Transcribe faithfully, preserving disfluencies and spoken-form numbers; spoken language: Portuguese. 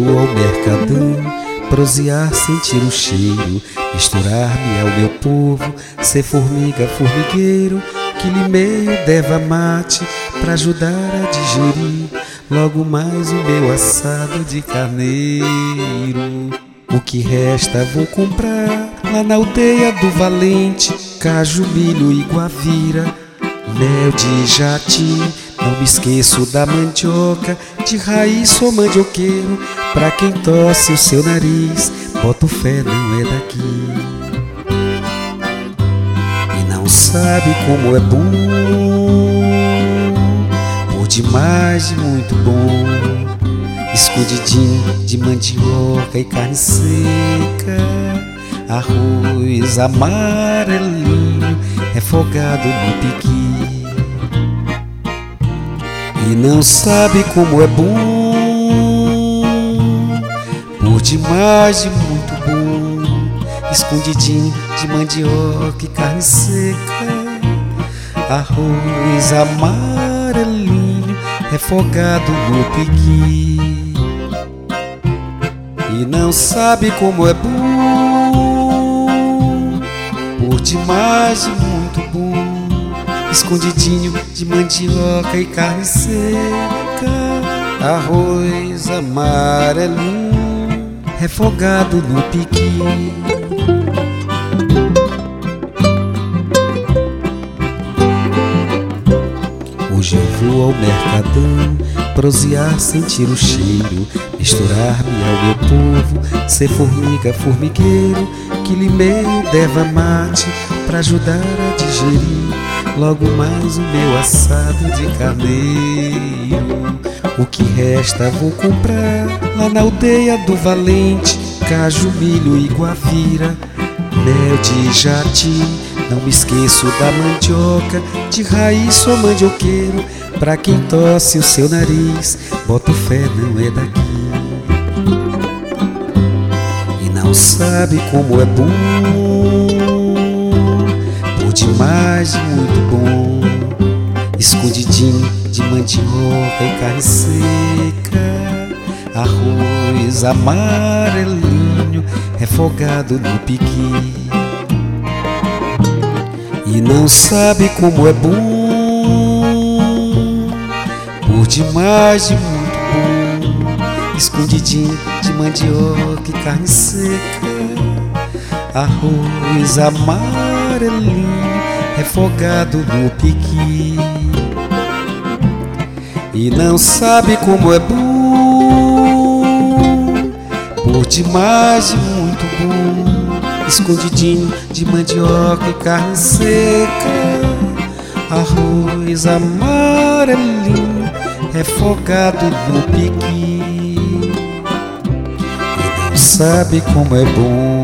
vou ao mercadão, prosear, sentir o cheiro, misturar-me ao meu povo, ser formiga, formigueiro, que lhe meio deva mate, pra ajudar a digerir logo mais o meu assado de carneiro. O que resta vou comprar lá na aldeia do Valente, caju, milho e guavira, mel de jati. Não me esqueço da mandioca, de raiz sou mandioqueiro, pra quem tosse o seu nariz, boto fé, não é daqui. E não sabe como é bom, por demais de muito bom, escondidinho de mandioca e carne seca, arroz amarelinho refogado no piqui. E não sabe como é bom, por demais de muito bom, escondidinho de mandioca e carne seca, arroz amarelinho refogado no piqui. E não sabe como é bom, por demais de muito bom, escondidinho de mandioca e carne seca, arroz amarelinho refogado no piqui. Hoje eu vou ao mercadão, prosear, sentir o cheiro, misturar-me ao meu povo, ser formiga, formigueiro, que lhe meio deva mate, pra ajudar a digerir logo mais o meu assado de carneiro. O que resta vou comprar lá na aldeia do Valente, caju, milho e guavira, mel de jati. Não me esqueço da mandioca, de raiz sou mandioqueiro, pra quem tosse o seu nariz, boto fé, não é daqui. E não sabe como é bom, por demais de muito bom, escondidinho de mandioca e carne seca, arroz amarelinho refogado no piqui. E não sabe como é bom, por demais de muito bom, escondidinho de mandioca e carne seca, arroz amarelinho refogado no piqui. E não sabe como é bom, por demais de muito bom, escondidinho de mandioca e carne seca, arroz amarelinho refogado no piqui. E não sabe como é bom,